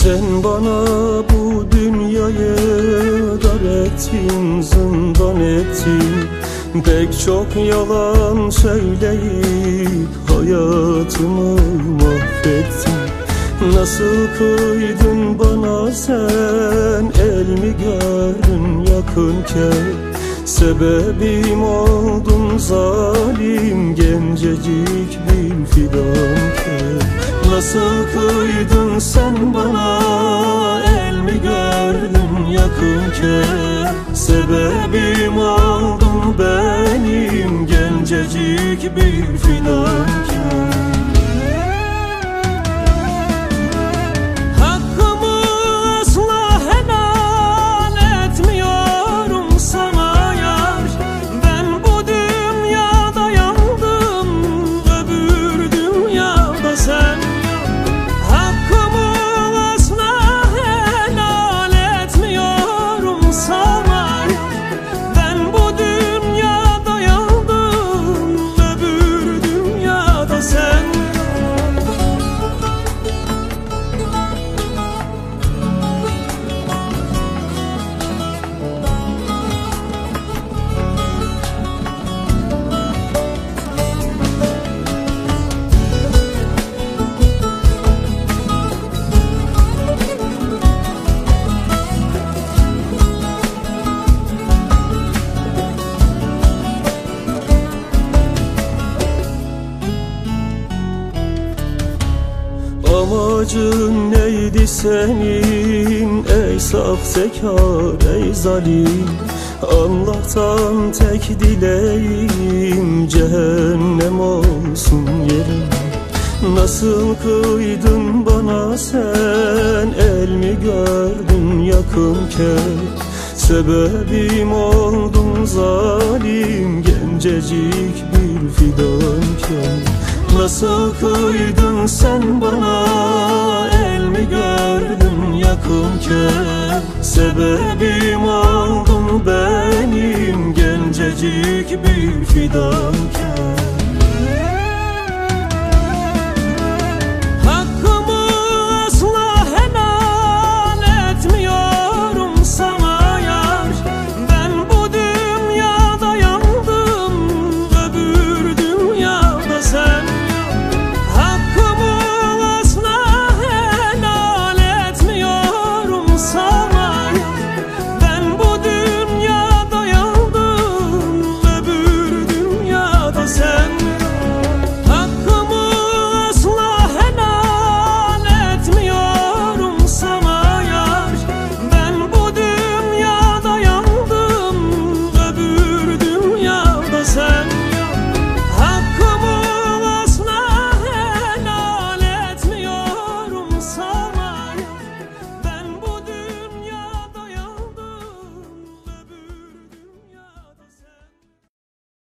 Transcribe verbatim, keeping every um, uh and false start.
Sen bana bu dünyayı dar ettin, zindan ettin. Pek çok yalan söyleyip hayatımı mahvettin. Nasıl kıydın bana sen, el mi gördün yakınken? Sebebim oldun zalim, gencecik bir fidanken. Nasıl kıydın sen bana, el mi gördün yakınken? Sebebim oldun benim, gencecik bir fidanken. Amacın neydi senin ey sahtekar, ey zalim? Allah'tan tek dileğim cehennem olsun yerim. Nasıl kıydın bana sen, el mi gördün yakınken? Sebebim oldun zalim, gencecik bir fidanken. Nasıl kıydın sen bana, el mi gördün yakınken? Sebebim oldun benim, gencecik bir fidanken.